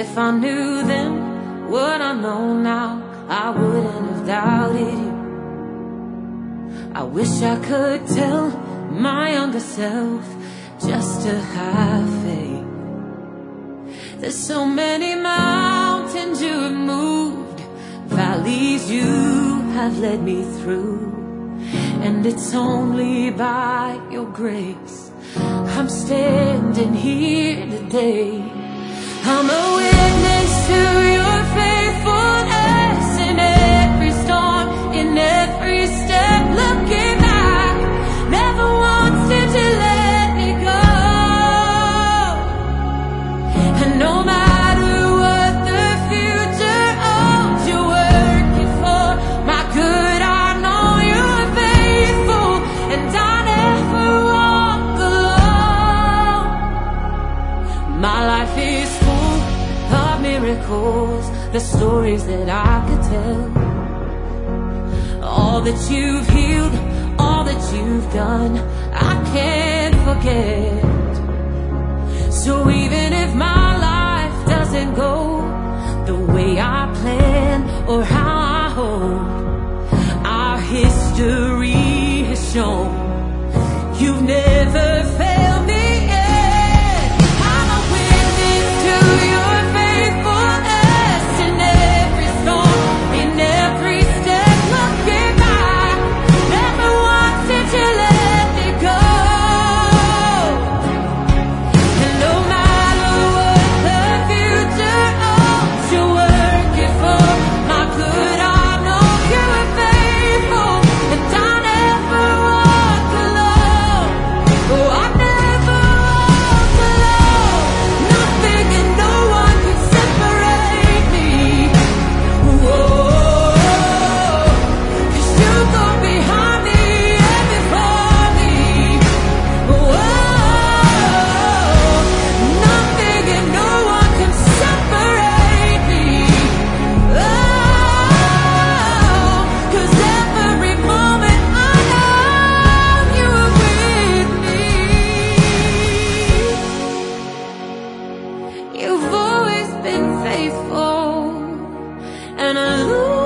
if I knew then what I know now, I wouldn't have doubted you. I wish I could tell my younger self just to have faith. There's so many mountains you have moved, valleys you have led me through, and it's only by your grace I'm standing here today. I'm a witness to your faithfulness in every storm, in every step. Looking back, never once did you let me go. And no matter what the future holds, you're working for my good. I know you're faithful, and I never walk alone. My life is full of miracles, the stories that I could tell. All that you've healed, all that you've done, I can't forget. So even if my life doesn't go the way I plan or how I hope, our history has shown you've never failed me yet. I'm a witness to your faithfulness in every storm, in every step. Looking back, never once did you let me go. And no matter what the future holds, you're working for my good. I know you're faithful, and I never walk alone. Oh, I never walk alone. Nothing and no one can separate me. Whoa, 'cause you go behind me and before me. Whoa, nothing and no one can separate me. Oh, 'cause every moment I know you are with me. You've always been faithful, and I lose